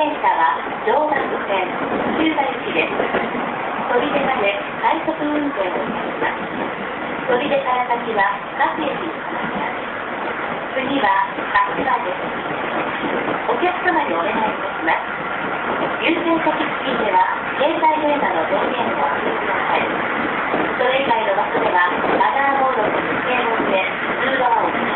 電車は常磐線日向行きです。砦まで快速運転をいたします。砦から先は各駅に停まります。次は柏です。お客様にお願いいたします。優先席付近では携帯電話の電源をお切りください。それ以外の場所ではマナーモード設定の上通路はお切り